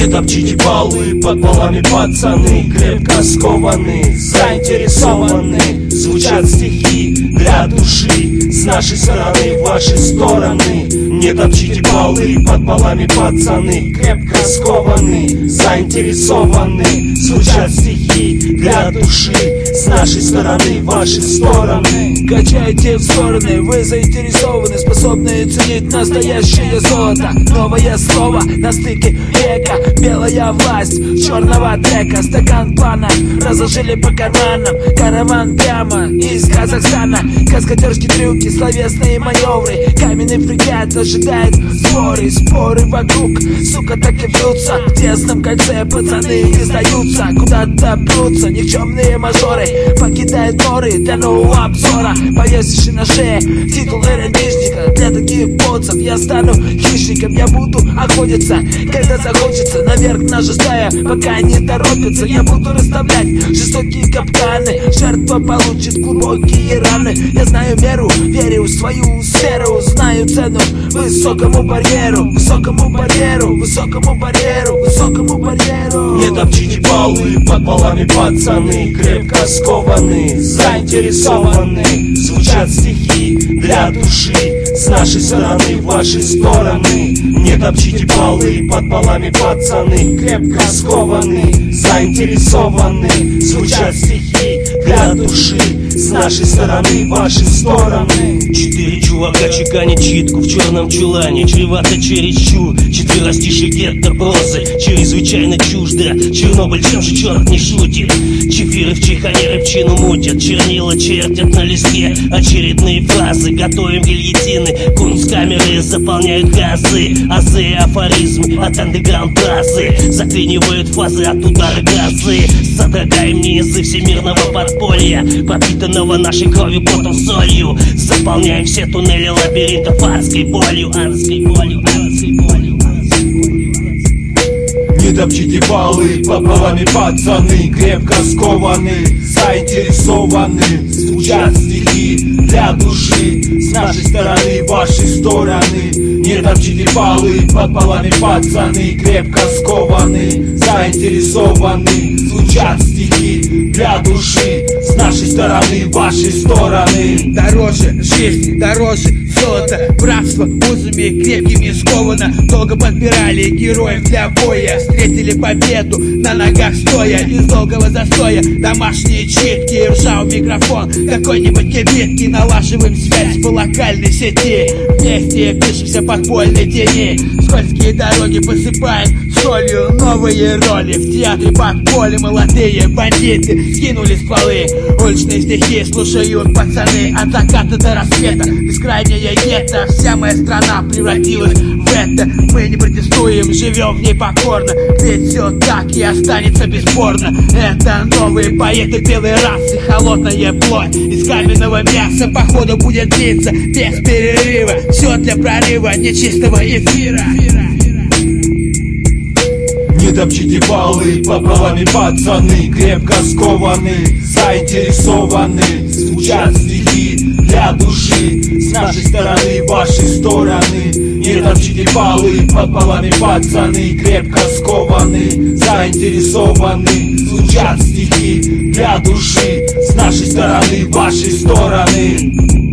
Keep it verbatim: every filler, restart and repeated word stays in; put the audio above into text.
топчите полы, под полами пацаны крепко скованы, заинтересованы. Звучат стихи для души с нашей стороны в ваши стороны. Не топчите полы, под полами пацаны крепко скованы, заинтересованы. Звучат стихи для души с нашей стороны в ваши стороны. Качайте в стороны, вы заинтересованы, способны ценить настоящее золото. Новое слово на стыке века, белая власть черного трека. Стакан плана разложили по карманам, караван прямо из Казахстана. Каскадерские трюки, словесные маневры, каменный фрегат ожидает споры. Споры вокруг, сука, так и вьются. В тесном кольце пацаны не сдаются, куда-то прутся никчемные мажоры. Покидают норы для нового обзора. Повесивший на шее титул эренбишника. Для таких боцев я стану хищником. Я буду охотиться, когда захочется. Наверх наша стая, пока не торопится. Я буду расставлять жестокие капканы. Жертва получит глубокие раны. Я знаю меру, верю в свою сферу. Знаю цену высокому барьеру, высокому барьеру, высокому барьеру, высокому барьеру. Не топчите полы, под полами пацаны крепко скованы, заинтересованы. Звучат стихи для души с нашей стороны в ваши стороны. Не топчите полы, под полами пацаны крепко скованы, заинтересованы. Звучат стихи для души с нашей стороны в ваши стороны. Четыре чувака чеканят читку в черном чулане, чревато чересчур. Четверостишие гетто прозы, чрезвычайно чуждо. Чернобыль, чем же черт не шутит? Чефиры в чайхане рыбчину мутят, чернила чертят на листке очередные фразы. Готовим гильотины, кунсткамеры заполняют газы. Азы, афоризмы от андеграунд базы заклинивают фазы от удара газы. Содрогаем низы всемирного подполья, пропитанного нашей кровью, потом солью. Заполняем все туннели лабиринтов адской болью, адской болью, адской болью. Не топчите полы, под полами пацаны крепко скованы, заинтересованы. Звучат стихи для души с нашей стороны в ваши стороны. Не топчите полы, под полами пацаны крепко скованы, заинтересованы. Звучат стихи для души с нашей стороны в ваши стороны. Дороже жизни, дороже золота, братство узами крепкими сковано. Долго подбирали героев для боя, встретили победу на ногах стоя. Из долгого застоя домашние читки, ржавый микрофон какой-нибудь кибитки. Налаживаем связь по локальной сети, вместе пишемся подпольной тени. Скользкие дороги посыпаем солью, новые роли в театре подполья. Молодые бандиты скинули стволы, уличные стихи слушают пацаны от заката до рассвета. Бескрайнее гетто, вся моя страна превратилась в это. Мы не протестуем, живем в ней покорно, ведь все так и останется бесспорно. Это новые поэты белой расы, холодная плоть из каменного мяса. Походу будет длиться без перерыва, все для прорыва нечистого эфира. Не топчите полы, под полами пацаны крепко скованы, заинтересованы. Звучат стихи для души с нашей стороны в ваши стороны. Не топчите полы, под полами пацаны крепко скованы, заинтересованы. Звучат стихи для души с нашей стороны в ваши стороны.